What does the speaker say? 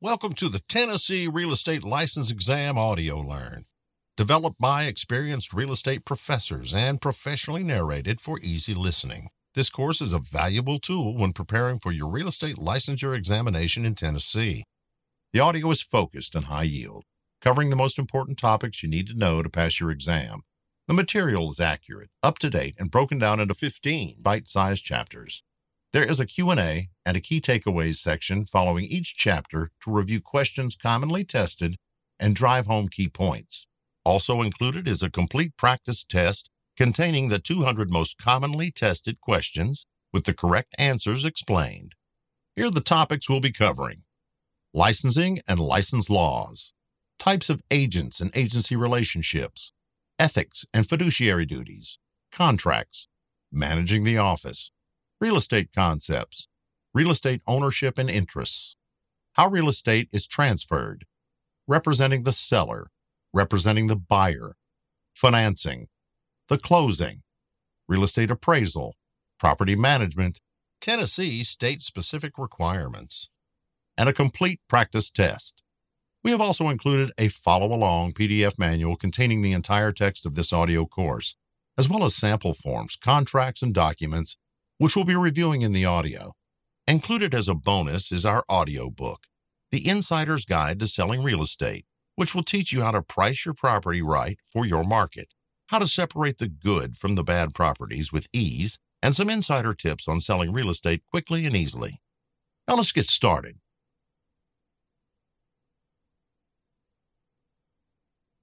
Welcome to the Tennessee Real Estate License Exam Audio Learn, developed by experienced real estate professors and professionally narrated for easy listening. This course is a valuable tool when preparing for your real estate licensure examination in Tennessee. The audio is focused and high yield, covering the most important topics you need to know to pass your exam. The material is accurate, up-to-date, and broken down into 15 bite-sized chapters. There is a Q&A and a key takeaways section following each chapter to review questions commonly tested and drive home key points. Also included is a complete practice test containing the 200 most commonly tested questions with the correct answers explained. Here are the topics we'll be covering: licensing and license laws, types of agents and agency relationships, ethics and fiduciary duties, contracts, managing the office, real estate concepts, real estate ownership and interests, how real estate is transferred, representing the seller, representing the buyer, financing, the closing, real estate appraisal, property management, Tennessee state-specific requirements, and a complete practice test. We have also included a follow-along PDF manual containing the entire text of this audio course, as well as sample forms, contracts, and documents, which we'll be reviewing in the audio. Included as a bonus is our audio book, The Insider's Guide to Selling Real Estate, which will teach you how to price your property right for your market, how to separate the good from the bad properties with ease, and some insider tips on selling real estate quickly and easily. Now let's get started.